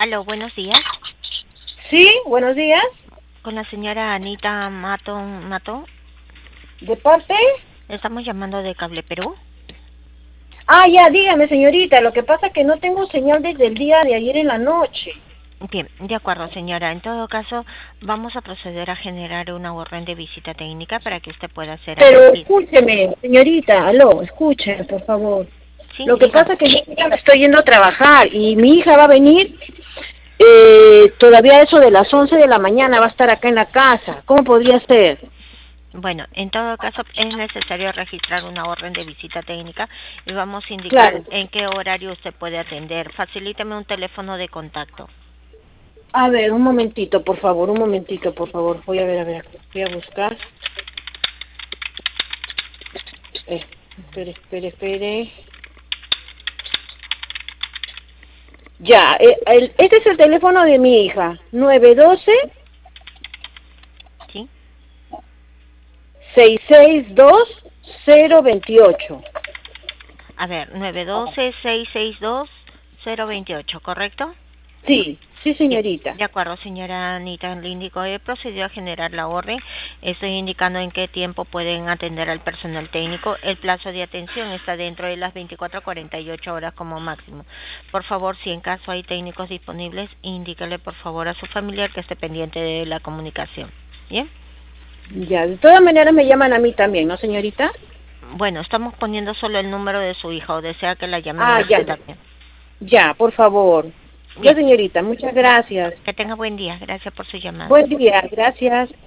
Aló, buenos días. Sí, buenos días. Con la señora Anita Mato. ¿De parte? Estamos llamando de Cable Perú. Ah, ya, dígame, señorita. Lo que pasa es que no tengo señal desde el día de ayer en la noche. Bien, de acuerdo, señora. En todo caso, vamos a proceder a generar una orden de visita técnica para que usted pueda ser Pero atendida. escúcheme, señorita, aló, escuche, por favor. Sí, Lo que dígame. pasa es que yo ya me estoy yendo a trabajar y mi hija va a venir, todavía eso de las 11 de la mañana va a estar acá en la casa. ¿Cómo podría ser? Bueno, en todo caso es necesario registrar una orden de visita técnica y vamos a indicar Claro. en qué horario usted puede atender. Facilíteme un teléfono de contacto. A ver, un momentito, por favor, un momentito, por favor. Voy a ver, voy a buscar. Espere. Ya, este es el teléfono de mi hija, 912 ¿Sí? 662 028. A ver, 912-662-028, ¿correcto? Sí, Bien, señorita. de acuerdo, señora Anita, le indico, he procedido a generar la orden, estoy indicando en qué tiempo pueden atender al personal técnico, el plazo de atención está dentro de las 24 a 48 horas como máximo. Por favor, si en caso hay técnicos disponibles, indíquele por favor a su familiar que esté pendiente de la comunicación. ¿Bien? Ya, de todas maneras me llaman a mí también, ¿no, señorita? Bueno, estamos poniendo solo el número de su hija o desea que la llamen a Ah, usted ya, también. ya, por favor. Ya, Bien, señorita, muchas gracias. que tenga buen día, gracias por su llamada. Buen día, gracias.